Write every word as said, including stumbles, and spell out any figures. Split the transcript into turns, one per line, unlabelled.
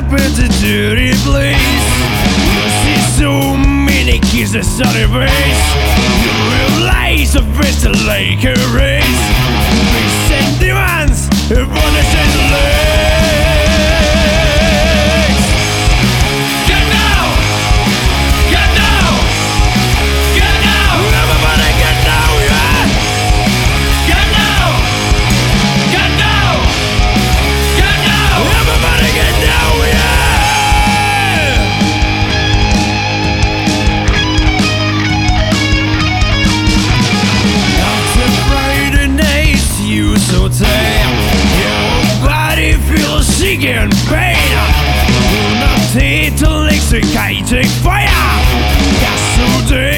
at the dirty place. You see so many kisses on your face. You realize a vessel like a race. Beasts and demons upon the shadow legs. Get down! Get down! Get down! Everybody get down, yeah! Get down! Get down! Get down! Everybody get down, yeah! After Friday nights, you so tired. Your body feels sick and pain. You're not here to electric, I take fire. Got so dead.